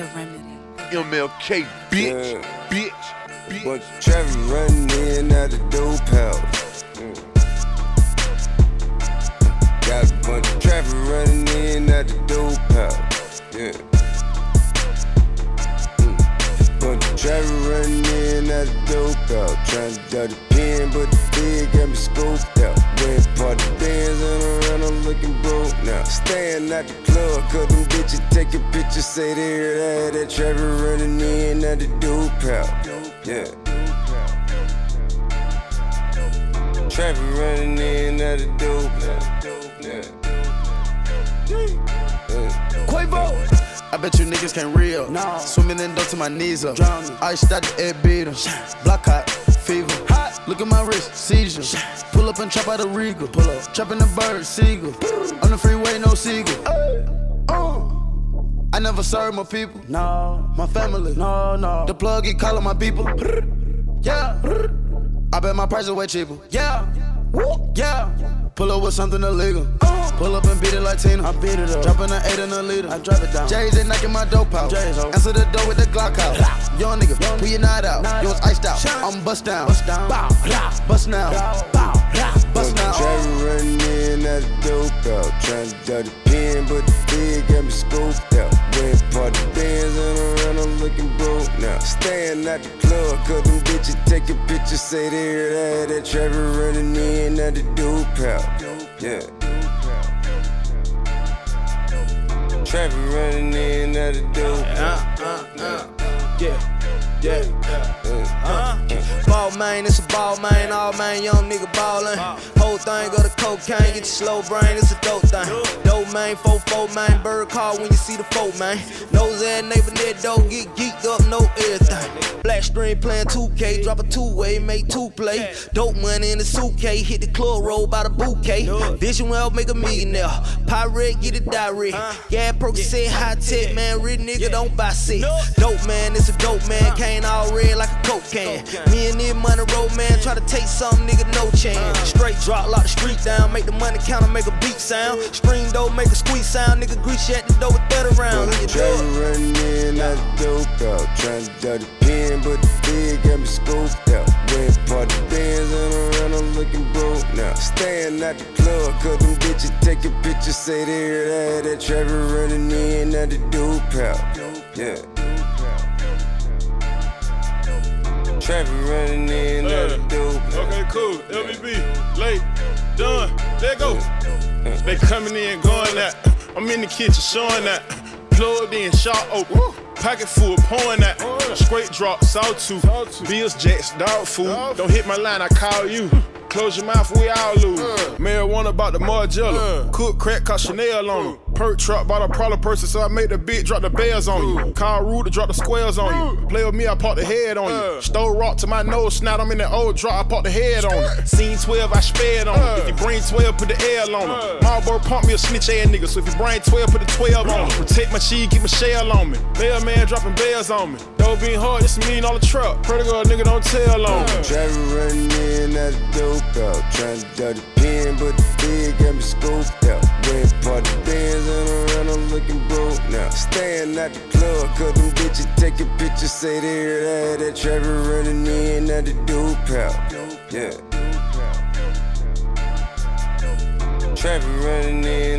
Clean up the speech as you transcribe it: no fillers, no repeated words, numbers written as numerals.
The Remedy. MLK, bitch, Yeah. bitch. But Trevor running in at the dope house. Got a bunch of traffic running in at the dope house. Yeah. Bunch of traffic running in at the dope house. Trying to duck the pen, but the big got me scoped out. Went party bands and around, I'm looking broke now. Staying at the club, cause them bitches taking pictures, say they heard that Trevor running in at the dope house. Yeah. Traffic running in at the dope house. Quavo. I bet you niggas can't reel. No. Swimming in dope to my knees up. Drowning. Ice out the air beater. Block hot, fever. Hot. Look at my wrist, seizure. Pull up and chop out a Regal. Pull up, chopping the bird, seagull. On the freeway, no seagull. I never serve my people. No. My family. No. The plug, he calling my people. Yeah. I bet my price is way cheaper. Yeah. Yeah. Pull up with something illegal. Pull up and beat it like Tina. I beat it up. Dropping an 8 in a liter. I drop it down. J's ain't knocking my dope out. Answer the door with the Glock out. Young nigga, pull your knot out. Yours iced out. I'm bust down. Bow. Bust now. Bow. Bust now. Trevor running in at the dope out. Trying to duck the pen, but the big got me scoped out. Went party bands and around, I'm looking broke now. Staying at the club, cause them bitches taking pictures, say they heard that Trevor running in at the dope out. Yeah. Traffic running in at the dope. Ball man, it's a ball man, all man, young nigga ballin'. Whole thing go to cocaine, get your slow brain, it's a dope thing. Dope man, 4-4 man, bird call when you see the 4 man. Nose ass neighbor, that dope get geeked up, know everything. Black string playing 2K, drop a 2-way, make 2 play. Dope money in the suitcase, hit the club, roll by the bouquet. Vision well, make a millionaire. Pirate, get it direct. Yeah, Percocet, high tech, man, rich nigga don't buy sick. Dope man, it's a dope man, cane all red like a coke can. Me and this money roll man, try to take some nigga, no chance. Straight drop, lock the street down, make the money counter, make a beat sound. Scream dough, make a squeeze sound, nigga grease you at the door with 30 rounds. Trevor running in at the dope out. Trying to duck the pen, but the big got me scoped out. Went party bands and around, I'm looking broke now. Staying at the club, cause them bitches taking pictures, say they heard that Trevor running in at the dope out. Yeah. Traffic running in at the dope. Okay, cool. LBB, late, done, let go. They coming in, going out. I'm in the kitchen, showing that. Plugged in, shot open. Pocket full, pouring that. Straight drop, sawtooth. Bills, Jacks, dog food. Don't hit my line, I call you. Close your mouth, we all lose. Marijuana about the Margiela. Cook crack, cause Chanel on you. Perk truck, bought a Prada person, so I made the bitch drop the bells on you. Call Rude to drop the squares on you. Play with me, I pop the head on you. Stole rock to my nose, snout, I'm in that old drop, I pop the head on you. Scene 12, I sped on you. If you bring 12, put the L on him. Marlboro pump me a snitch ass nigga, so if you bring 12, put the 12 on him. Protect my cheese, keep my shell on me. Mailman dropping bells on me. Dope being hard, it's a $1 truck. Pretty girl, nigga, don't tell on me. Trevor running in at the dope out. Trying to duck the pen, but the big got me scoped out. Went party bands and around, I'm looking broke now. Staying at the club, cause them bitches taking pictures, say they heard that Trevor running in at the dope out. Yeah. Traffic running in